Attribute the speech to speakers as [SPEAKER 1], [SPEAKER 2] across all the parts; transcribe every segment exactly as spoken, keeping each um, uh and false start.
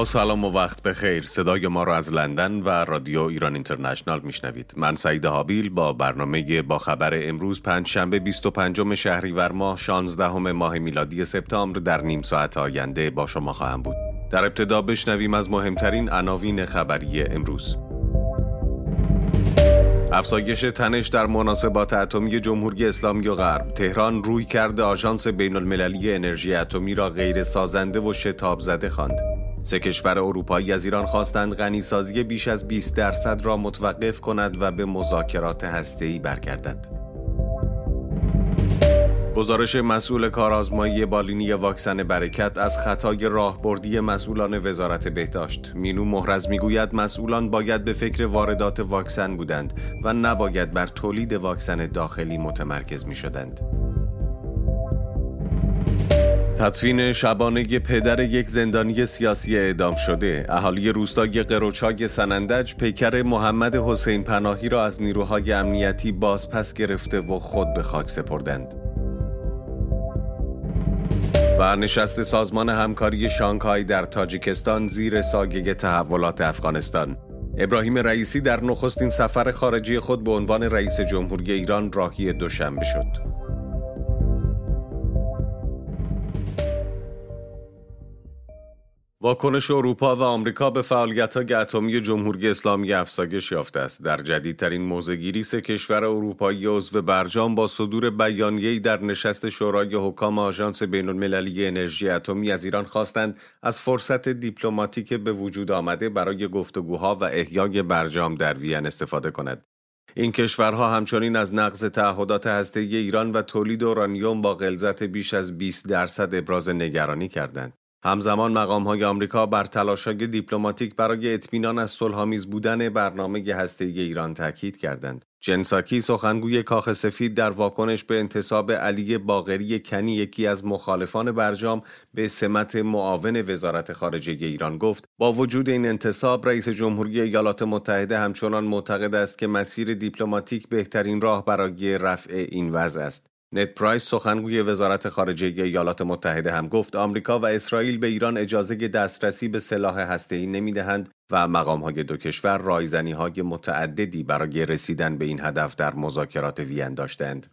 [SPEAKER 1] با سلام و وقت بخیر. صدای ما را از لندن و رادیو ایران اینترنشنال میشنوید. من سعید حابیل با برنامه با خبر امروز پنجشنبه بیست و پنجم شهریور ماه شانزدهم ماه میلادی سپتامبر در نیم ساعت آینده با شما خواهم بود. در ابتدا بشنویم از مهمترین عناوین خبری امروز. افزایش تنش در مناسبات اتمی جمهوری اسلامی و غرب. تهران روی کرده آژانس بین المللی انرژی اتمی را غیر سازنده و شتاب زده خواند. سه کشور اروپایی از ایران خواستند غنیسازی بیش از بیست درصد را متوقف کند و به مذاکرات هسته‌ای برگردد. گزارش مسئول کارآزمایی بالینی واکسن برکت از خطای راهبردی مسئولان وزارت بهداشت. مینو محرز میگوید مسئولان باید به فکر واردات واکسن بودند و نباید بر تولید واکسن داخلی متمرکز میشدند. تدفین شبانه پدر یک زندانی سیاسی اعدام شده. اهالی روستای قروچای سنندج پیکر محمد حسین پناهی را از نیروهای امنیتی بازپس گرفته و خود به خاک سپردند. و نشست سازمان همکاری شانگهای در تاجیکستان زیر سایه تحولات افغانستان. ابراهیم رئیسی در نخستین سفر خارجی خود به عنوان رئیس جمهوری ایران راهی دوشنبه شد. واکنش اروپا و آمریکا به فعالیت‌های اتمی جمهوری اسلامی افزایش یافته است. در جدیدترین موضع‌گیری سه کشور اروپایی عضو برجام با صدور بیانیه‌ای در نشست شورای حکام آژانس بین‌المللی انرژی اتمی از ایران خواستند از فرصت دیپلماتیک به وجود آمده برای گفتگوها و احیای برجام در وین استفاده کند. این کشورها همچنین از نقض تعهدات هسته‌ای ایران و تولید اورانیوم با غلظت بیش از بیست درصد ابراز نگرانی کردند. همزمان مقام‌های آمریکا بر تلاش‌های دیپلماتیک برای اطمینان از صلح‌آمیز بودن برنامه هسته‌ای ایران تاکید کردند. جن ساکی سخنگوی کاخ سفید در واکنش به انتصاب علی باقری کنی یکی از مخالفان برجام به سمت معاون وزارت خارجه ایران گفت با وجود این انتصاب رئیس جمهوری ایالات متحده همچنان معتقد است که مسیر دیپلماتیک بهترین راه برای رفع این وضع است. نت پرایس سخنگوی وزارت خارجه ایالات متحده هم گفت آمریکا و اسرائیل به ایران اجازه دسترسی به سلاح هسته‌ای نمی‌دهند و مقام‌های دو کشور رایزنی‌های متعددی برای رسیدن به این هدف در مذاکرات وین داشتند.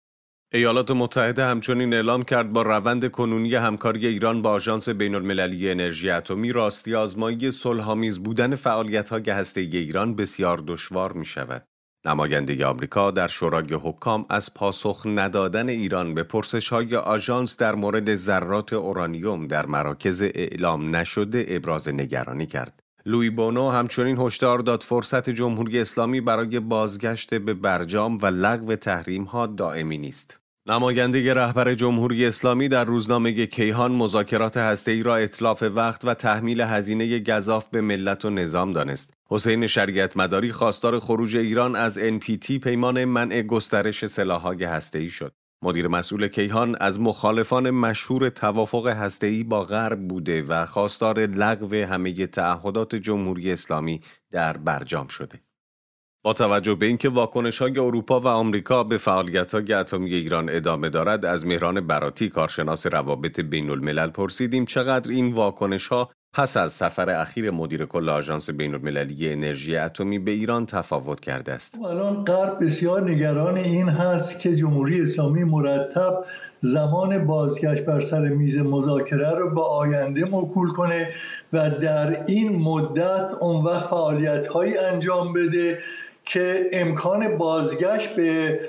[SPEAKER 1] ایالات متحده همچنین اعلام کرد با روند کنونی همکاری ایران با آژانس بین‌المللی انرژی اتمی راستی آزمایی صلح‌آمیز بودن فعالیت‌های هسته‌ای ایران بسیار دشوار می‌شود. نماینده آمریکا در شورای حکام از پاسخ ندادن ایران به پرسش‌های آژانس در مورد ذرات اورانیوم در مراکز اعلام نشده ابراز نگرانی کرد. لوی بونو همچنین هشدار داد فرصت جمهوری اسلامی برای بازگشت به برجام و لغو تحریم‌ها دائمی نیست. نماینده رهبر جمهوری اسلامی در روزنامه کیهان مذاکرات هسته‌ای را اتلاف وقت و تحمیل هزینه گزاف به ملت و نظام دانست. حسین شریعت مداری خواستار خروج ایران از ان پی تی پیمان منع گسترش سلاح‌های هسته‌ای شد. مدیر مسئول کیهان از مخالفان مشهور توافق هسته‌ای با غرب بوده و خواستار لغو همه تعهدات جمهوری اسلامی در برجام شده. با توجه به اینکه واکنش‌های اروپا و آمریکا به فعالیت‌های اتمی ایران ادامه دارد، از مهران براتی کارشناس روابط بین‌الملل پرسیدیم چقدر این واکنش‌ها پس از سفر اخیر مدیر کل آژانس بین‌المللی انرژی اتمی به ایران تفاوت کرده است.
[SPEAKER 2] الان غرب بسیار نگران این هست که جمهوری اسلامی مرتب زمان بازگشت بر سر میز مذاکره رو به آینده موکول کنه و در این مدت اون وقت فعالیت‌هایی انجام بده که امکان بازگشت به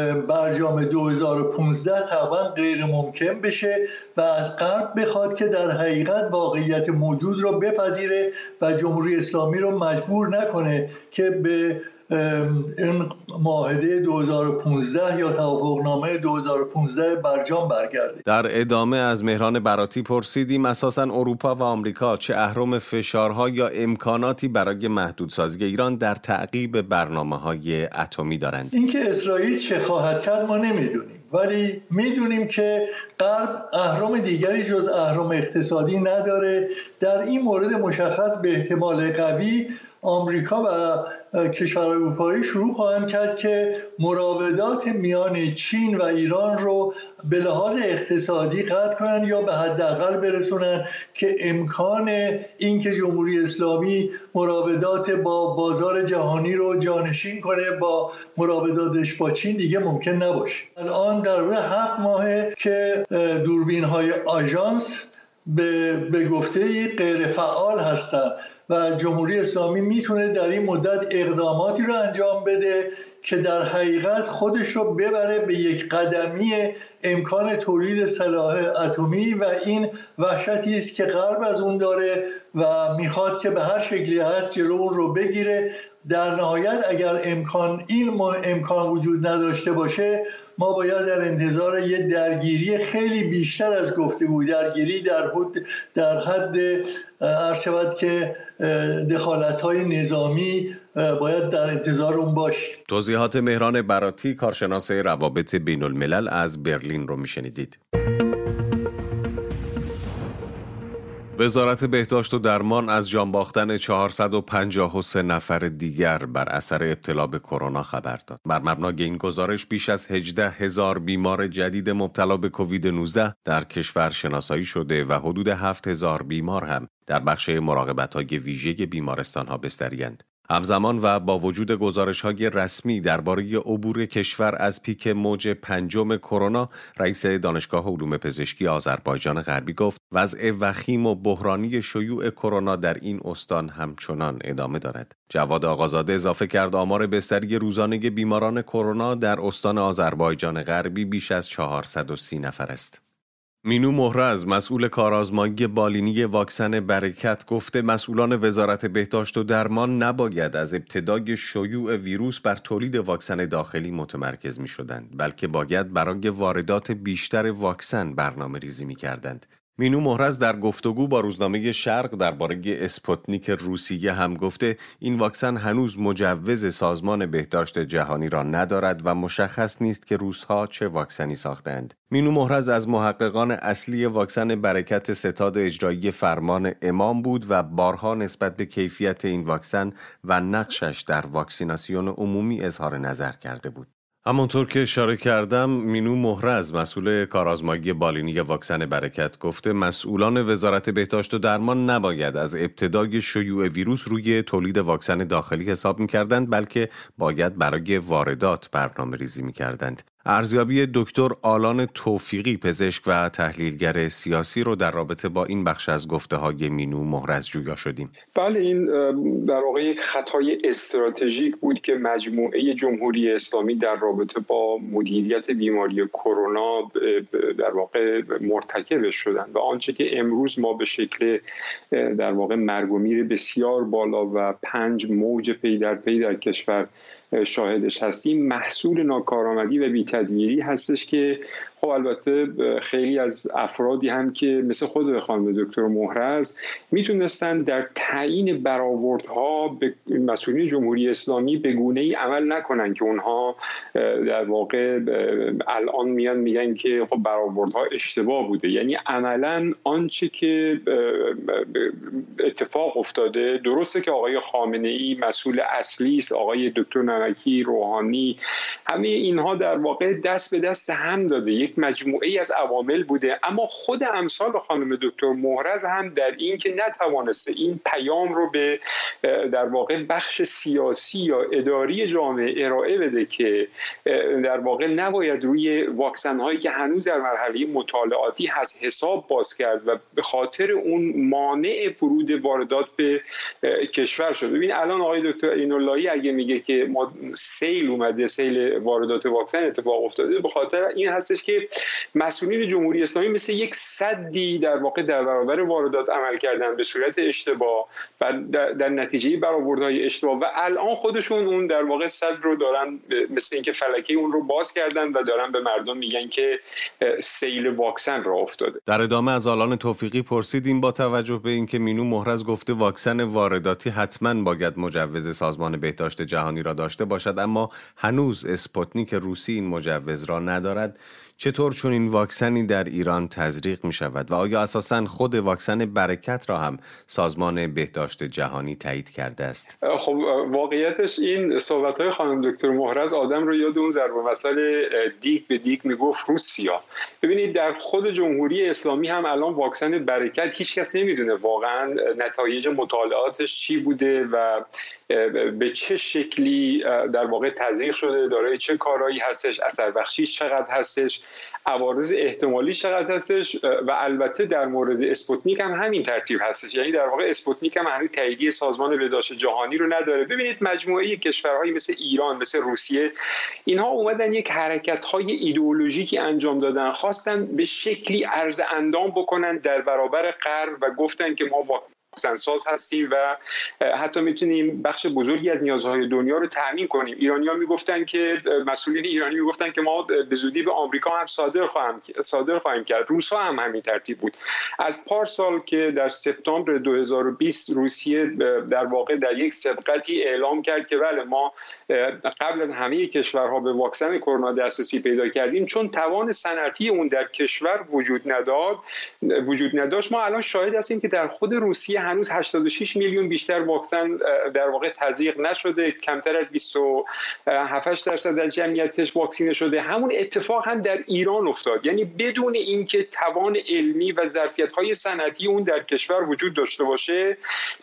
[SPEAKER 2] برجام دو هزار و پانزده طبعا غیر ممکن بشه و از غرب بخواد که در حقیقت واقعیت موجود رو بپذیره و جمهوری اسلامی رو مجبور نکنه که به این معاهده دو هزار و پانزده یا توافقنامه دو هزار و پانزده برجام برگرده.
[SPEAKER 1] در ادامه از مهران براتی پرسیدیم اساساً اروپا و آمریکا چه اهرم فشارها یا امکاناتی برای محدودسازی ایران در تعقیب برنامه‌های اتمی دارند.
[SPEAKER 2] اینکه اسرائیل چه خواهد کرد ما نمیدونیم، ولی میدونیم که غرب اهرم دیگری جز اهرم اقتصادی نداره. در این مورد مشخص به احتمال قوی آمریکا و کشورهای اروپایی شروع خواهند کرد که مراودات میان چین و ایران رو به لحاظ اقتصادی قطع کنند یا به حداقل برسونند که امکان اینکه جمهوری اسلامی مراودات با بازار جهانی رو جانشین کنه با مراوداتش با چین دیگه ممکن نباشه. الان در حدود هفت ماهه که دوربین های آژانس به, به گفته غیر فعال هستند و جمهوری اسلامی میتونه در این مدت اقداماتی رو انجام بده که در حقیقت خودش رو ببره به یک قدمی امکان تولید سلاح اتمی و این وحشتی است که غرب از اون داره و میخواد که به هر شکلی هست جلو اون رو بگیره. در نهایت اگر امکان این امکان وجود نداشته باشه ما باید در انتظار یه درگیری خیلی بیشتر از گفتگو، درگیری در حد در حد عرض شود که دخالت‌های نظامی باید در انتظار اون باشیم.
[SPEAKER 1] توضیحات مهران براتی، کارشناس روابط بین الملل از برلین رو میشنیدید. وزارت بهداشت و درمان از جان باختن چهارصد و پنجاه و سه نفر دیگر بر اثر ابتلا به کرونا خبر داد. بر مبنای این گزارش بیش از هجده هزار بیمار جدید مبتلا به کووید نوزده در کشور شناسایی شده و حدود هفت هزار بیمار هم در بخش مراقبت‌های ویژه بیمارستان‌ها بستری‌اند. همزمان و با وجود گزارش‌های رسمی درباره عبور کشور از پیک موج پنجم کرونا، رئیس دانشگاه علوم پزشکی آذربایجان غربی گفت وضع وخیم و بحرانی شیوع کرونا در این استان همچنان ادامه دارد. جواد آقازاده اضافه کرد آمار بستری روزانه بیماران کرونا در استان آذربایجان غربی بیش از چهارصد و سی نفر است. مینو مهرز، مسئول کارآزمایی بالینی واکسن برکت، گفته مسئولان وزارت بهداشت و درمان نباید از ابتدای شیوع ویروس بر تولید واکسن داخلی متمرکز می شدند، بلکه باید برای واردات بیشتر واکسن برنامه ریزی می کردند. مینو مهرز در گفتگو با روزنامه شرق درباره اسپوتنیک روسیه هم گفته این واکسن هنوز مجوز سازمان بهداشت جهانی را ندارد و مشخص نیست که روس‌ها چه واکسنی ساختند. مینو مهرز از محققان اصلی واکسن برکت ستاد اجرایی فرمان امام بود و بارها نسبت به کیفیت این واکسن و نقشش در واکسیناسیون عمومی اظهار نظر کرده بود. همانطور که اشاره کردم، مینو مهرز، مسئول کارآزمایی بالینی واکسن برکت، گفته مسئولان وزارت بهداشت و درمان نباید از ابتدای شیوع ویروس روی تولید واکسن داخلی حساب می‌کردند، بلکه باید برای واردات برنامه ریزی می‌کردند. ارزیابی دکتر آلان توفیقی، پزشک و تحلیلگر سیاسی رو در رابطه با این بخش از گفته‌های مینو مهرز جویا شدیم.
[SPEAKER 3] بله، این در واقع یک خطای استراتژیک بود که مجموعه جمهوری اسلامی در رابطه با مدیریت بیماری کرونا در واقع مرتکب شدند و آنچه که امروز ما به شکل در واقع مرگ و میر بسیار بالا و پنج موج پی در پی در کشور شاهدش هستیم محصول ناکارآمدی و بی‌تدبیری هستش که خب البته خیلی از افرادی هم که مثل خود خانم دکتر مهرز میتونستن در تعیین برآوردها به مسئولین جمهوری اسلامی به گونه‌ای عمل نکنن که اونها در واقع الان میان میگن که خب برآوردها اشتباه بوده. یعنی عملاً آنچه که اتفاق افتاده، درسته که آقای خامنه‌ای مسئول اصلی است، آقای دکتر نمکی، روحانی، همه اینها در واقع دست به دست هم داده، یک مجموعه از عوامل بوده، اما خود امثال خانم دکتر مهرز هم در این که نتوانسته این پیام رو به در واقع بخش سیاسی یا اداری جامعه ارائه بده که در واقع نباید روی واکسن هایی که هنوز در مرحله مطالعاتی هست حساب باز کرد و به خاطر اون مانع ورود واردات به کشور شد. ببین الان آقای دکتر ایناللهی اگه میگه که ما سیل اومده، سیل واردات واکسن اتفاق افتاده، به خاطر این هستش که مسئولین جمهوری اسلامی مثل یک سدی در واقع در برابر واردات عمل کردن به صورت اشتباه و در, در نتیجه برآوردهای اشتباه و الان خودشون اون در واقع سد رو دارن مثل اینکه فلکه اون رو باز کردن و دارن به مردم میگن که سیل واکسن را افتاده.
[SPEAKER 1] در ادامه از آلان توفیقی پرسیدیم با توجه به اینکه مینو مهرز گفته واکسن وارداتی حتما باید مجوز سازمان بهداشت جهانی را داشته باشد، اما هنوز اسپوتنیک روسی این مجوز را ندارد، چطور چون این واکسنی در ایران تزریق می شود و آیا اساساً خود واکسن برکت را هم سازمان بهداشت جهانی تایید کرده است؟
[SPEAKER 3] خب واقعیتش این صحبت‌های خانم دکتر محرز آدم رو یاد اون ضرب المثل دیگ به دیگ میگفت روسیا. ببینید در خود جمهوری اسلامی هم الان واکسن برکت هیچ کس نمیدونه واقعاً نتایج مطالعاتش چی بوده و به چه شکلی در واقع تزریق شده، دارای چه کارایی هستش، اثر بخشیش چقدر هستش، عوارض احتمالی چقدر هستش و البته در مورد اسپوتنیک هم همین ترتیب هستش. یعنی در واقع اسپوتنیک هم هنوز تاییدیه سازمان بهداشت جهانی رو نداره. ببینید مجموعه کشورهایی مثل ایران، مثل روسیه، اینها اومدن یک حرکت‌های ایدئولوژیکی انجام دادن، خواستن به شکلی عرض اندام بکنن در برابر غرب و گفتن که ما واکسن ساز هستیم و حتی میتونیم بخش بزرگی از نیازهای دنیا رو تامین کنیم. ایرانی‌ها میگفتن که مسئولین ایرانی میگفتن که ما به زودی به آمریکا هم صادر خواهیم صادر خواهیم کرد. روس‌ها هم همین ترتیب بود. از پارسال که در سپتامبر دو هزار و بیست روسیه در واقع در یک سبقتی اعلام کرد که بله ما قبل از همه کشورها به واکسن کرونا دسترسی پیدا کردیم، چون توان صنعتی اون در کشور وجود نداد وجود نداشت. ما الان شاهد هستیم که در خود روسیه هنوز هشتاد و شش میلیون بیشتر واکسن در واقع تزریق نشده، کمتر از بیست و هفت درصد از جمعیتش واکسینه شده. همون اتفاق هم در ایران افتاد، یعنی بدون اینکه توان علمی و ظرفیت‌های صنعتی اون در کشور وجود داشته باشه،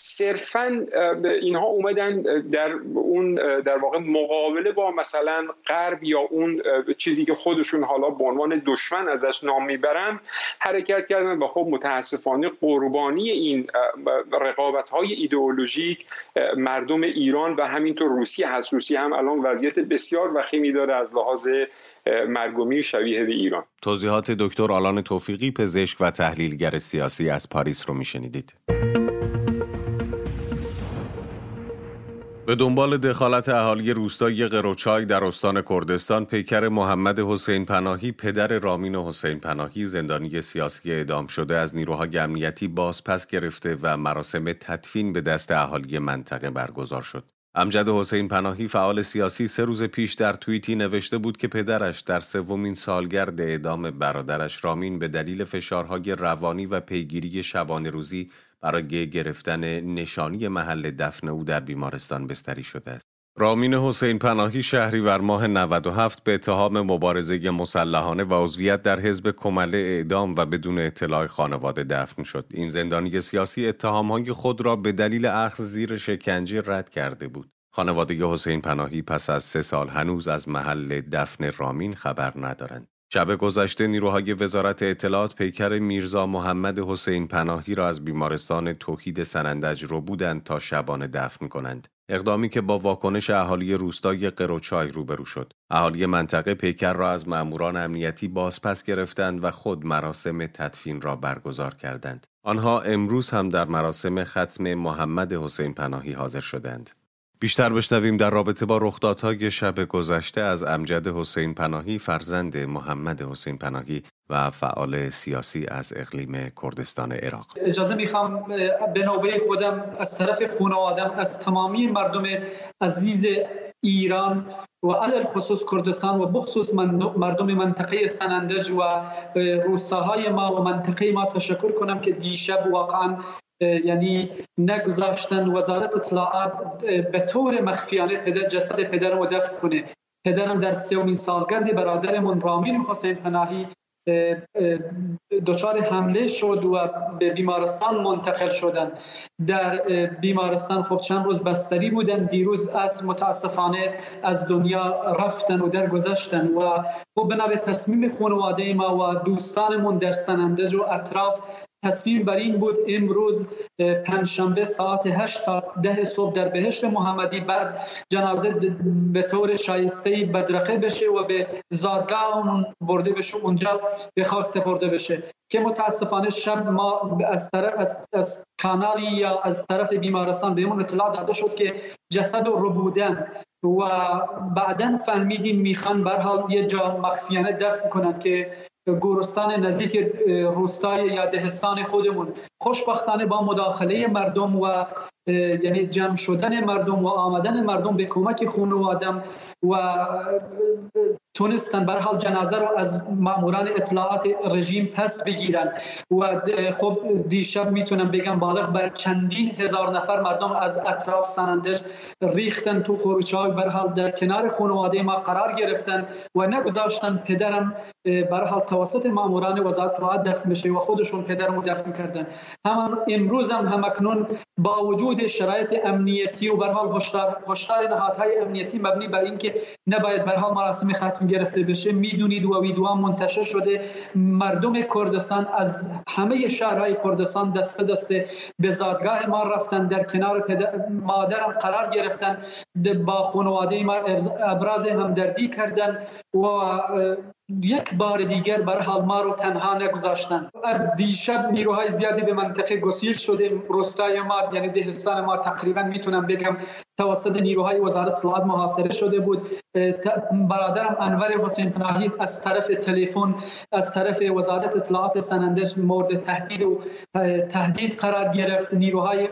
[SPEAKER 3] صرفاً اینها اومدن در اون در واقع مقابله با مثلا غرب یا اون چیزی که خودشون حالا به عنوان دشمن ازش نام میبرن حرکت کردن و خب متاسفانه قربانی این رقابت‌های ایدئولوژیک مردم ایران و همینطور روسیه هست. روسیه هم الان وضعیت بسیار وخیمی داره از لحاظ مرگ و میر شبیه به ایران.
[SPEAKER 1] توضیحات دکتر آلان توفیقی، پزشک و تحلیلگر سیاسی از پاریس رو میشنیدید. به دنبال دخالت اهالی روستای قروچای در استان کردستان، پیکر محمد حسین پناهی پدر رامین حسین پناهی زندانی سیاسی اعدام شده از نیروهای امنیتی بازپس گرفته و مراسم تدفین به دست اهالی منطقه برگزار شد. امجد حسین پناهی فعال سیاسی سه روز پیش در توییتی نوشته بود که پدرش در سومین سالگرد اعدام برادرش رامین به دلیل فشارهای روانی و پیگیری شبانه روزی برای گرفتن نشانی محل دفن او در بیمارستان بستری شده است. رامین حسین پناهی شهریور ماه نود و هفت به اتهام مبارزه مسلحانه و عضویت در حزب کمله اعدام و بدون اطلاع خانواده دفن شد. این زندانی سیاسی اتهام‌های خود را به دلیل اخذ زیر شکنجه رد کرده بود. خانواده حسین پناهی پس از سه سال هنوز از محل دفن رامین خبر ندارند. شب گذشته نیروهای وزارت اطلاعات پیکر میرزا محمد حسین پناهی را از بیمارستان توحید سنندج رو بودند تا شبانه دفن کنند. اقدامی که با واکنش اهالی روستای قروچای روبرو شد. اهالی منطقه پیکر را از ماموران امنیتی بازپس گرفتند و خود مراسم تدفین را برگزار کردند. آنها امروز هم در مراسم ختم محمد حسین پناهی حاضر شدند. بیشتر بشنویم در رابطه با رخدادهای شب گذشته از امجد حسین پناهی، فرزند محمد حسین پناهی و فعال سیاسی از اقلیم کردستان عراق.
[SPEAKER 4] اجازه میخوام به نوبه خودم از طرف خانواده‌ام از تمامی مردم عزیز ایران و علی خصوص کردستان و بخصوص مردم منطقه سنندج و روستاهای ما و منطقه ما تشکر کنم که دیشب واقعا یعنی نگذاشتن وزارت اطلاعات به طور مخفیانه پدر جسد پدرم رو دفن کنه. پدرم در سومین سالگرد برادرمون رامین حسین پناهی دچار حمله شد و به بیمارستان منتقل شدند. در بیمارستان خب چند روز بستری بودن. دیروز عصر متاسفانه از دنیا رفتن و درگذشتن و خب بنا به تصمیم خانواده ما و دوستانمون در سنندج و اطراف تصمیم بر این بود امروز پنجشنبه ساعت هشت تا ده صبح در بهشت محمدی بعد جنازه به طور شایسته بدرقه بشه و به زادگاه برده بشه، اونجا به خاک سپرده بشه که متاسفانه شب ما از طرف از, از کانالی یا از طرف بیمارستان بهمون اطلاع داده شد که جسد رو ربودن و بعداً فهمیدیم میخوان به هر حال یه جا مخفیانه دفن کنند که گورستان نزدیک روستای یا دهستان خودمون خوشبختانه با مداخله مردم و یعنی جمع شدن مردم و آمدن مردم به کمک خانوادم و تونستن به هر حال جنازه رو از ماموران اطلاعات رژیم پس بگیرن و خب دیشب میتونم بگم بالغ بر چندین هزار نفر مردم از اطراف سنندج ریختن تو خروچه‌های، به هر حال در کنار خانواده ما قرار گرفتن و نگذاشتن پدرم به هر حال توسط ماموران وزارت اطلاعات دفن بشه و خودشون پدرمو دفن کردن. هم امروز هم همکنون با وجود شرایط امنیتی و به هر حال هشدار هشدار نهادهای امنیتی مبنی بر اینکه نباید به هر حال مراسم ختم گرفته بشه، میدونید و ویدیوها منتشر شده، مردم کردستان از همه شهرهای کردستان دسته دسته به زادگاه ما رفتن، در کنار پدر مادرم قرار گرفتن، با خانواده ما ابراز همدردی کردن و یک بار دیگر بر حال ما رو تنها نگذاشتن. از دیشب نیروهای زیادی به منطقه گسیل شده، روستای ما یعنی دهستان ما تقریبا میتونم بگم توسط نیروهای وزارت اطلاعات محاصره شده بود. برادرم انور حسین پناهی از طرف تلفن از طرف وزارت اطلاعات سنندج مورد تهدید و تهدید قرار گرفت. نیروهای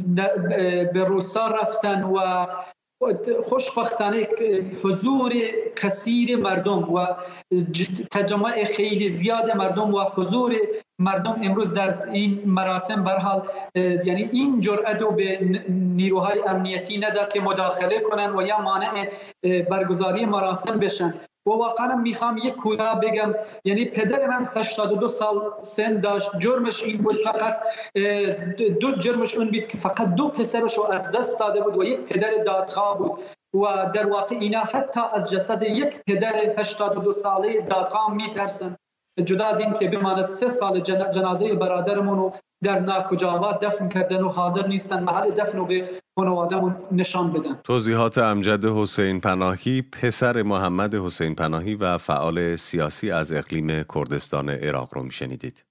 [SPEAKER 4] به روستا رفتن و خوشبختانه حضور کثیر مردم و تجمع خیلی زیاد مردم و حضور مردم امروز در این مراسم به هر حال یعنی این جرأت رو به نیروهای امنیتی نداد که مداخله کنن و یا مانع برگزاری مراسم بشن. و واقعا میخوام یک کوتاه بگم، یعنی پدر من هشتاد و دو سال سن داشت، جرمش این بود فقط دو جرمش اون بود که فقط دو پسرش رو از دست داده بود و یک پدر دادخواه بود و در واقع اینا حتی از جسد یک پدر هشتاد و دو ساله دادخواه میترسن، جدا از این که بماند سه سال جنازه برادرمون رو در ناکجاوات دفن کردن و حاضر نیستن محل دفن رو به خانواده‌مون نشان بدن.
[SPEAKER 1] توضیحات امجد حسین پناهی، پسر محمد حسین پناهی و فعال سیاسی از اقلیم کردستان عراق رو میشنیدید.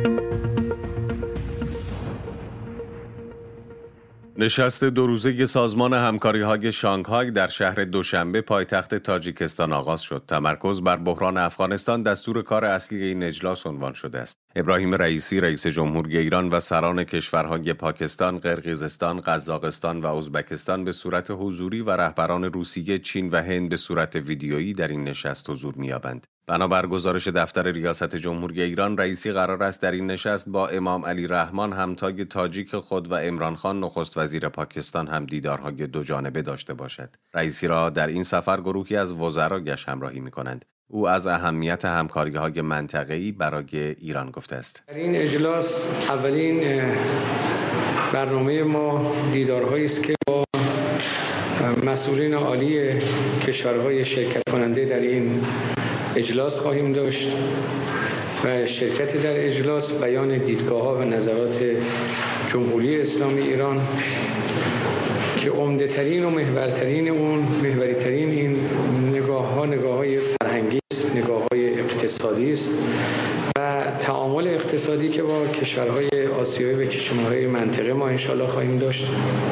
[SPEAKER 1] نشست دو روزه سازمان همکاری‌های شانگهای در شهر دوشنبه پایتخت تاجیکستان آغاز شد. تمرکز بر بحران افغانستان دستور کار اصلی این اجلاس عنوان شده است. ابراهیم رئیسی رئیس جمهوری ایران و سران کشورهای پاکستان، قرقیزستان، قزاقستان و ازبکستان به صورت حضوری و رهبران روسیه، چین و هند به صورت ویدیویی در این نشست حضور می‌یابند. بنابر گزارش دفتر ریاست جمهوری ایران، رئیسی قرار است در این نشست با امام علی رحمان همتای تاجیک خود و عمران خان نخست وزیر پاکستان هم دیدارهای دو جانبه داشته باشد. رئیسی را در این سفر گروهی از وزرایش همراهی می‌کنند. او از اهمیت همکاری‌های منطقه‌ای برای ایران گفته است.
[SPEAKER 5] در این اجلاس اولین برنامه ما دیدارهایی است که با مسئولین عالی کشورهای شرکت کننده در این اجلاس خواهیم داشت و شرکت در اجلاس بیان دیدگاه‌ها و نظرات جمهوری اسلامی ایران که عمده ترین و محورترین اون محوری ترین این نگاه‌ها نگاه‌های فرهنگی است، نگاه‌های اقتصادی است و تعامل اقتصادی که با کشورهای آسیایی و کشورهای منطقه ما انشالله خواهیم داشت.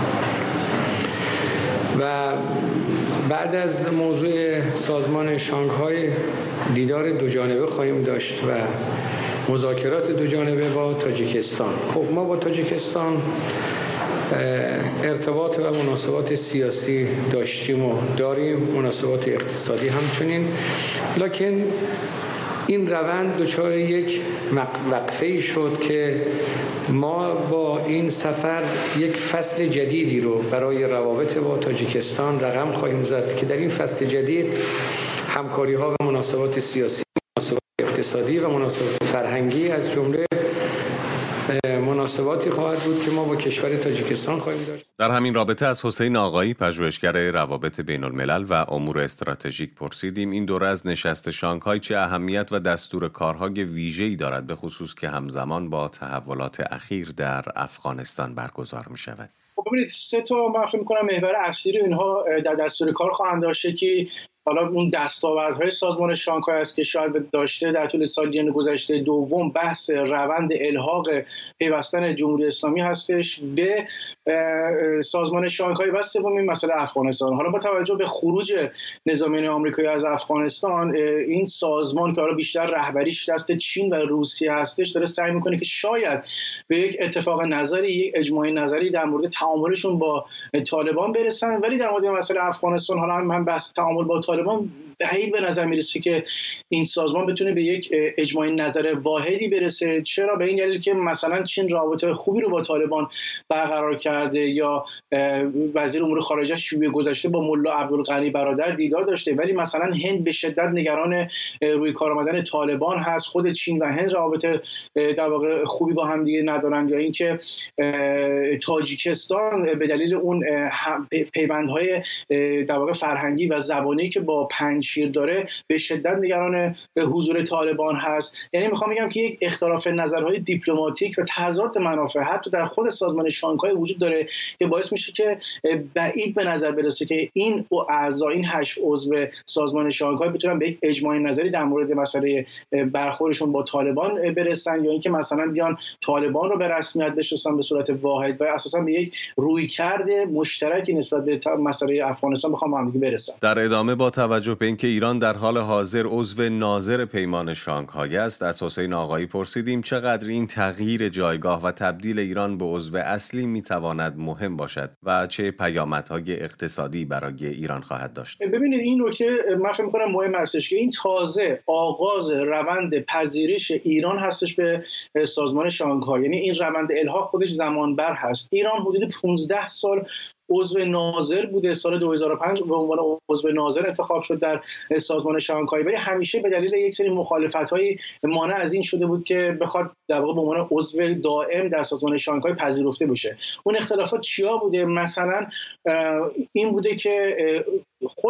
[SPEAKER 5] و بعد از موضوع سازمان شانگهای دیدار دو جانبه خواهیم داشت و مذاکرات دو جانبه با تاجیکستان. خب ما با تاجیکستان ارتباط و مناسبات سیاسی داشتیم و داریم، مناسبات اقتصادی همچنین، لکن این روند دچار یک وقفه‌ای شد که ما با این سفر یک فصل جدیدی رو برای روابط با تاجیکستان رقم خواهیم زد که در این فصل جدید همکاری‌ها و مناسبات سیاسی، مناسبات اقتصادی و مناسبات فرهنگی از جمله مناسباتی خواهد بود که ما با کشور تاجیکستان خواهیم داشت.
[SPEAKER 1] در همین رابطه از حسین آقایی، پژوهشگر روابط بین الملل و امور استراتژیک پرسیدیم این دوره از نشست شانگهای چه اهمیت و دستور کارهای ویژه‌ای دارد، به خصوص که همزمان با تحولات اخیر در افغانستان برگزار می شود.
[SPEAKER 6] خب ببینید سه تا من فکر می‌کنم محور اصلی رو اینها در دستور کار خواهند داشت که حالا اون دستاوردهای سازمان شانگهای است که شاید داشته در طول سالیان گذشته. دوم بحث روند الحاق پیوستن جمهوری اسلامی هستش به سازمان شانگهای و سومین مسئله افغانستان. حالا با توجه به خروج نظامیان آمریکایی از افغانستان، این سازمان که حالا بیشتر رهبریش دست چین و روسیه هستش داره سعی میکنه که شاید به یک اتفاق نظری، یک اجماع نظری در مورد تعاملشون با طالبان برسن. ولی در مورد مسئله افغانستان حالا هم بحث تعامل با طالبان بعید به نظر میرسه که این سازمان بتونه به یک اجماع نظر واحدی برسه. چرا؟ به این دلیل که مثلا چین رابطه خوبی رو با طالبان برقرار کرده، یا وزیر امور خارجه شیوع گذشته با ملا عبدالغنی برادر دیدار داشته، ولی مثلا هند به شدت نگران روی کار آمدن طالبان هست. خود چین و هند رابطه در واقع خوبی با هم دیگه ندارن. یا اینکه تاجیکستان به دلیل اون پیوندهای در واقع فرهنگی و زبانی که با پنجشیر داره به شدت نگران حضور طالبان هست. یعنی میخوام بگم که یک اختلاف نظرهای دیپلماتیک و تضاد منافع حتی در خود سازمان شانگهای وجود داره که باعث میشه که بعید به نظر برسه که این اعضا، این هشت عضو سازمان شانگهای بتونن به یک اجماع نظری در مورد مسئله برخوردشون با طالبان برسن، یا اینکه مثلا بیان طالبان رو به رسمیت بشناسن به صورت واحد و اساسا به یک رویکرد مشترکی نسبت به مسئله افغانستان بخوام با هم دیگه برسن.
[SPEAKER 1] در ادامه با توجه به اینکه ایران در حال حاضر عضو ناظر پیمان شانگهای است، از حسین آقایی پرسیدیم چقدر این تغییر جایگاه و تبدیل ایران به عضو اصلی میتواند مهم باشد و چه پیامدهای اقتصادی برای ایران خواهد داشت.
[SPEAKER 6] ببینید این نکته من فکر می‌کنم مهم هستش که این تازه آغاز روند پذیرش ایران هستش به سازمان شانگهای. یعنی این روند الحاق خودش زمانبر هست. ایران حدود پانزده سال عضو ناظر بوده. سال دو هزار و پنج به عنوان عضو ناظر انتخاب شد در سازمان شانگهای، ولی همیشه به دلیل یک سری مخالفت‌های مانع از این شده بود که بخواد در واقع به عنوان عضو دائم در سازمان شانگهای پذیرفته بشه. اون اختلافات چیا بوده؟ مثلا این بوده که خود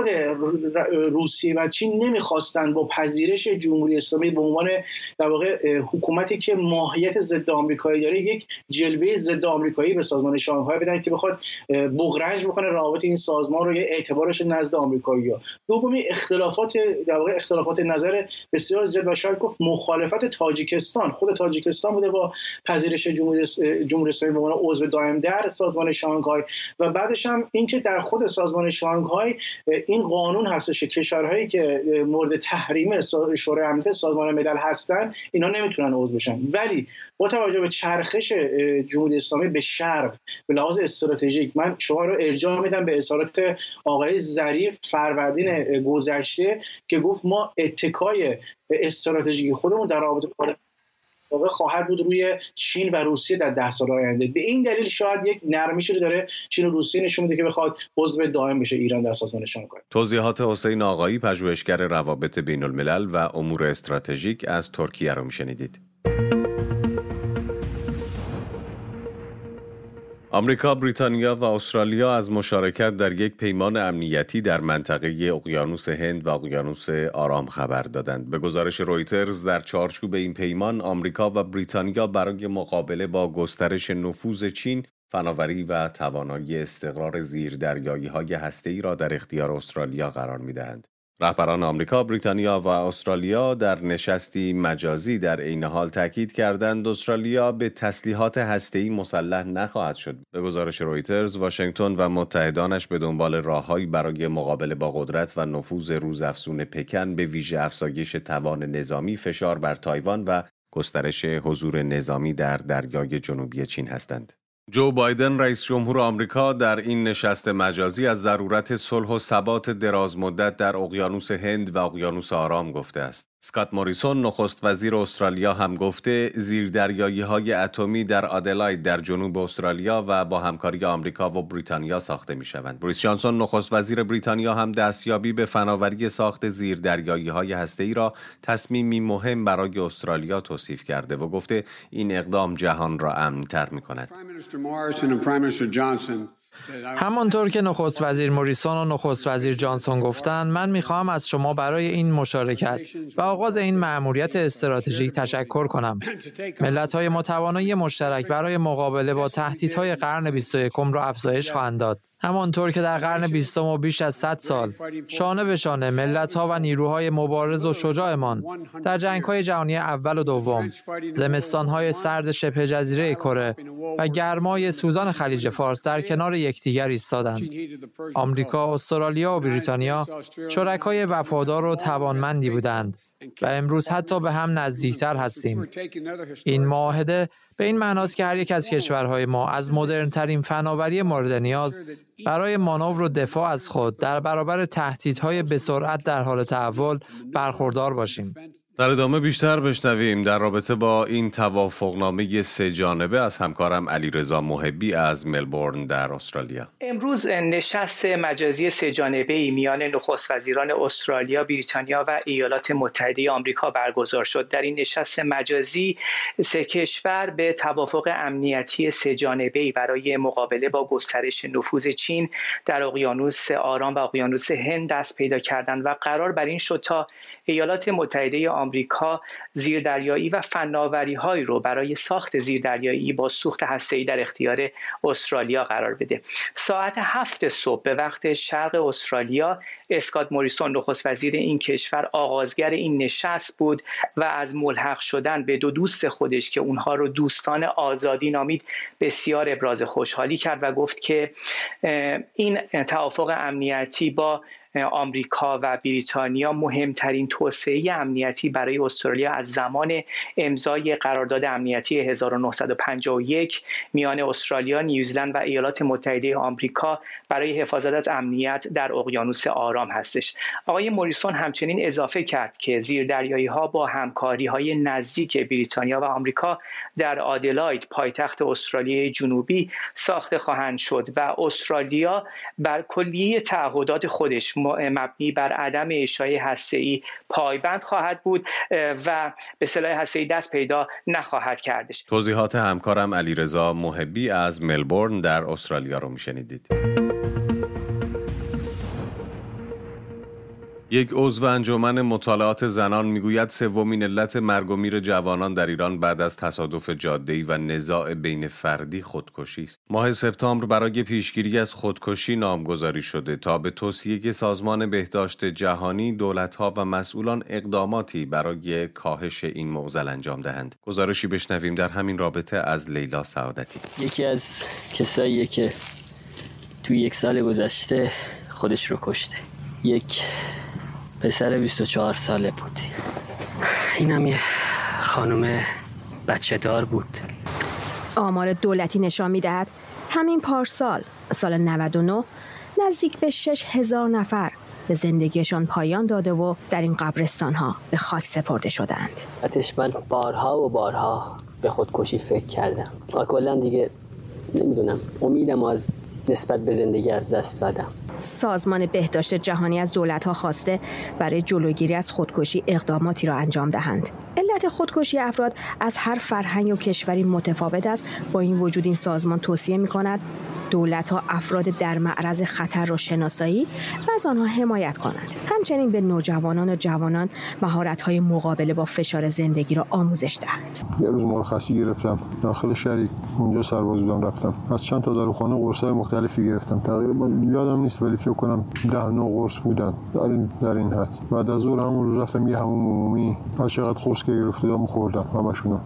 [SPEAKER 6] روسیه و چین نمیخواستن با پذیرش جمهوری اسلامی به عنوان در واقع حکومتی که ماهیت ضد آمریکایی داره یک جلوه ضد آمریکایی به سازمان شانگهای بدن که بخواد بغرنج بکنه روابط این سازمان رو، یا اعتبارش نزد آمریکایی‌ها. دومی اختلافات در واقع اختلافات نظر بسیار زیاد و شاید گفت مخالفت تاجیکستان. خود تاجیکستان بوده با پذیرش جمهوری جمهوری اسلامی به عنوان عضو دائم در سازمان شانگهای. و بعدش هم اینکه در خود سازمان شانگهای این قانون هستش که کشورهایی که مورد تحریم شورای امنیت سازمان ملل هستن اینا نمیتونن عضو بشن. ولی با توجه به چرخش جمهوری اسلامی به شرق به لحاظ استراتژیک، من شما رو ارجاع میدم به اظهارات آقای ظریف فروردین گذشته که گفت ما اتکای استراتژیک خودمون در رابطه واقع خواهد بود روی چین و روسیه در ده سال آینده. به این دلیل شاید یک نرمیشی رو داره چین و روسیه نشون میده که بخواد عضو دائم بشه ایران در سازمان شانگهای.
[SPEAKER 1] توضیحات حسین آقایی، پژوهشگر روابط بین الملل و امور استراتژیک از ترکیه رو میشنیدید. آمریکا، بریتانیا و استرالیا از مشارکت در یک پیمان امنیتی در منطقه اقیانوس هند و اقیانوس آرام خبر دادند. به گزارش رویترز در چارچوب این پیمان، آمریکا و بریتانیا برای مقابله با گسترش نفوذ چین، فناوری و توانایی استقرار زیردریایی‌های هسته‌ای را در اختیار استرالیا قرار می‌دهند. رهبران آمریکا، بریتانیا و استرالیا در نشستی مجازی در عین حال تاکید کردند استرالیا به تسلیحات هسته‌ای مسلح نخواهد شد. به گزارش رویترز، واشنگتن و متحدانش به دنبال راههایی برای مقابله با قدرت و نفوذ روزافزون پکن، به ویژه افزایش توان نظامی، فشار بر تایوان و گسترش حضور نظامی در دریای جنوبی چین هستند. جو بایدن رئیس جمهور آمریکا در این نشست مجازی از ضرورت صلح و ثبات درازمدت در اقیانوس هند و اقیانوس آرام گفته است. اسکات موریسون نخست وزیر استرالیا هم گفته زیردریایی‌های اتمی در آدلاید در جنوب استرالیا و با همکاری آمریکا و بریتانیا ساخته می‌شوند. بوریس جانسون نخست وزیر بریتانیا هم دستیابی به فناوری ساخت زیردریایی‌های هسته‌ای را تصمیمی مهم برای استرالیا توصیف کرده و گفته این اقدام جهان را امن‌تر می‌کند.
[SPEAKER 7] همانطور که نخست وزیر موریسون و نخست وزیر جانسون گفتند، من می‌خواهم از شما برای این مشارکت و آغاز این مأموریت استراتژیک تشکر کنم. ملت‌های متوانای مشترک برای مقابله با تهدیدهای قرن بیست و یکم را افزایش خواهند داد. همانطور که در قرن بیستم و بیش از صد سال شانه به شانه ملت‌ها و نیروهای مبارز و شجاعمان در جنگ‌های جهانی اول و دوم، زمستان‌های سرد شبه جزیره کره و گرمای سوزان خلیج فارس در کنار یکدیگر ایستادند. آمریکا، استرالیا و بریتانیا شرکای وفادار و توانمندی بودند و امروز حتی به هم نزدیکتر هستیم. این معاهده به این معناست که هر یک از کشورهای ما از مدرن‌ترین فناوری مورد نیاز برای مانور و دفاع از خود در برابر تهدیدهای به سرعت در حال تحول برخوردار باشیم.
[SPEAKER 1] در ادامه بیشتر بشنویم در رابطه با این توافقنامه سه جانبه از همکارم علیرضا محبی از ملبورن در استرالیا.
[SPEAKER 8] امروز نشست مجازی سه جانبه‌ای میان نخست وزیران استرالیا، بریتانیا و ایالات متحده آمریکا برگزار شد. در این نشست مجازی سه کشور به توافق امنیتی سه جانبه‌ای برای مقابله با گسترش نفوذ چین در اقیانوس آرام و اقیانوس هند دست پیدا کردند و قرار بر این شد تا ایالات متحده آمریکا زیردریایی و فناوری‌هایی رو برای ساخت زیردریایی با سوخت هسته‌ای در اختیار استرالیا قرار بده. ساعت هفت صبح به وقت شرق استرالیا، اسکات موریسون نخست وزیر این کشور آغازگر این نشست بود و از ملحق شدن به دو دوست خودش که اونها رو دوستان آزادی نامید بسیار ابراز خوشحالی کرد و گفت که این توافق امنیتی با آمریکا و بریتانیا مهمترین توسعه امنیتی برای استرالیا از زمان امضای قرارداد امنیتی هزار و نهصد و پنجاه و یک میان استرالیا، نیوزلند و ایالات متحده آمریکا برای حفاظت از امنیت در اقیانوس آرام هستش. آقای موریسون همچنین اضافه کرد که زیردریایی‌ها با همکاری‌های نزدیک بریتانیا و آمریکا در آدلاید پایتخت استرالیای جنوبی ساخته خواهند شد و استرالیا بر کلیه تعهدات خودش مبنی بر عدم اشاعه هسته‌ای پایبند خواهد بود و به سلاح هسته‌ای دست پیدا نخواهد کردش.
[SPEAKER 1] توضیحات همکارم علیرضا محبی از ملبورن در استرالیا رو میشنیدید. یک عضو انجمن مطالعات زنان میگوید سومین علت مرگ و میر جوانان در ایران بعد از تصادف جاده‌ای و نزاع بین فردی خودکشی است. ماه سپتامبر برای پیشگیری از خودکشی نامگذاری شده تا به توصیه سازمان بهداشت جهانی دولت‌ها و مسئولان اقداماتی برای کاهش این معضل انجام دهند. گزارشی بشنویم در همین رابطه از لیلا سعادتی.
[SPEAKER 9] یکی از کساییه که توی یک سال گذشته خودش رو کشته. یک پسر بیست و چهار ساله بود. اینم یه خانم بچه دار بود.
[SPEAKER 10] آمار دولتی نشان می‌دهد همین پارسال سال نود و نه نزدیک به شش هزار نفر به زندگیشان پایان داده و در این قبرستان‌ها به خاک سپرده شدند.
[SPEAKER 9] اتش من بارها و بارها به خودکشی فکر کردم و کلا دیگه نمیدونم امیدم از نسبت به زندگی از دست دادم.
[SPEAKER 10] سازمان بهداشت جهانی از دولت‌ها خواسته برای جلوگیری از خودکشی اقداماتی را انجام دهند. علت خودکشی افراد از هر فرهنگ و کشوری متفاوت است. با این وجود این سازمان توصیه می‌کند دولت‌ها افراد در معرض خطر را شناسایی و از آنها حمایت کنند. همچنین به نوجوانان و جوانان مهارت‌های مقابله با فشار زندگی را آموزش دهند.
[SPEAKER 11] یه روز مرخصی گرفتم داخل شهری، اونجا سرباز بودم، رفتم از چند تا داروخانه قرصای مختلفی گرفتم. تقریبا یادم نیست ولی فکر کنم ده نوع قرص بودن در این در این حد. بعد از ظهر همون روز رفتم یه حموم عمومی، از چقدر قرص که گرفتم خوردم همشونو.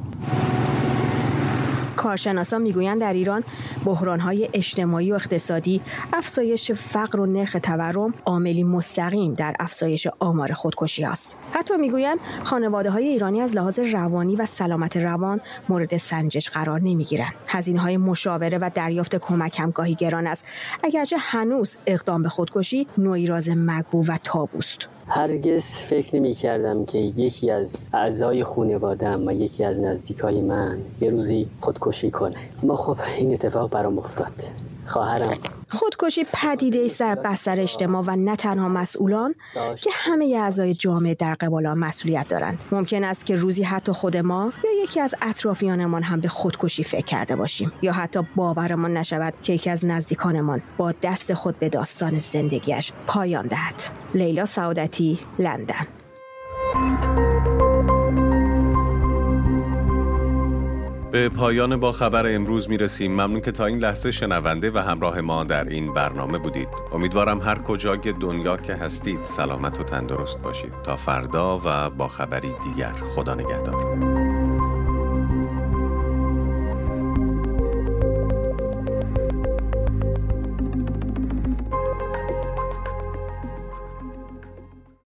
[SPEAKER 10] کارشناسان میگویند در ایران بحران‌های اجتماعی و اقتصادی، افزایش فقر و نرخ تورم عاملی مستقیم در افزایش آمار خودکشی است. حتی میگویند خانواده‌های ایرانی از لحاظ روانی و سلامت روان مورد سنجش قرار نمیگیرند. هزینه‌های مشاوره و دریافت کمک هم گاهی گران است، اگرچه هنوز اقدام به خودکشی نوعی راز مگو و تابوست.
[SPEAKER 9] هرگز فکر نمی کردم که یکی از اعضای خانواده‌ام و یکی از نزدیکای من یه روزی خودکشی کنه. اما خب این اتفاق برام افتاد. خواهرم
[SPEAKER 10] خودکشی پدیده است در بستر اجتماع و نه تنها مسئولان که همه اعضای جامعه در قبال آن مسئولیت دارند. ممکن است که روزی حتی خود ما یا یکی از اطرافیانمان هم به خودکشی فکر کرده باشیم یا حتی باورمان نشود که یکی از نزدیکانمان با دست خود به داستان زندگیش پایان دهد. لیلا سعادتی، لندن.
[SPEAKER 1] به پایان با خبر امروز میرسیم. ممنون که تا این لحظه شنونده و همراه ما در این برنامه بودید. امیدوارم هر کجای دنیا که هستید سلامت و تندرست باشید. تا فردا و با خبری دیگر، خدا نگهدار.